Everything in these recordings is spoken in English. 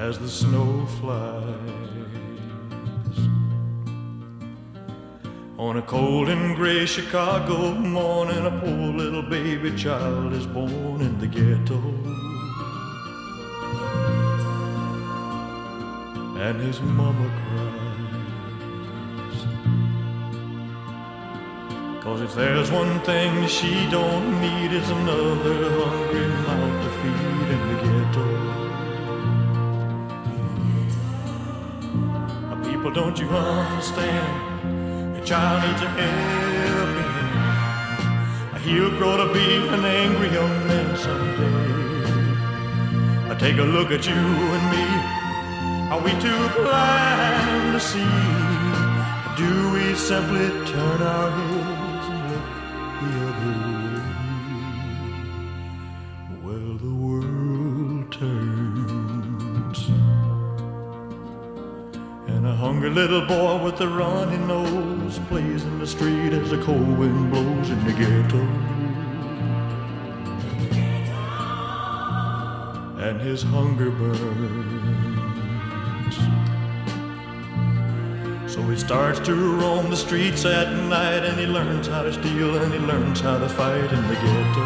as the snow flies. On a cold and gray Chicago morning, a poor little baby child is born in the ghetto. And his mama cries, 'cause if there's one thing she don't need, it's another hungry mouth to feed in the ghetto. People, don't you understand? The child needs a helping hand. He'll grow to be an angry young man someday. Take a look at you and me. Are we too blind to see? Do we simply turn our heads and look the other way? Well, the world turns, and a hungry little boy with a runny nose plays in the street as the cold wind blows in the ghetto. And his hunger burns, so he starts to roam the streets at night, and he learns how to steal and he learns how to fight in the ghetto.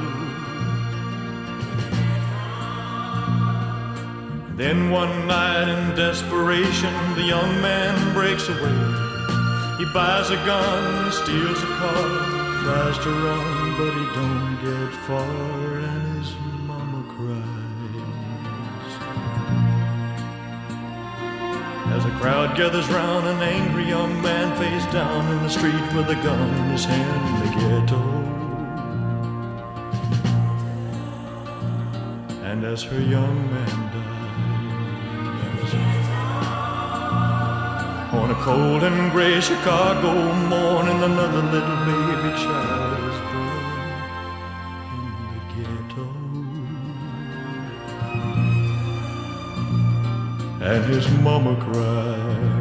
And then one night in desperation, the young man breaks away. He buys a gun, steals a car, tries to run, but he don't get far, and his mama cries. As a crowd gathers round, an angry young man face down in the street with a gun in his hand in the ghetto. And as her young man dies, on a cold and gray Chicago morning, another little baby child is born in the ghetto. And his mama cried.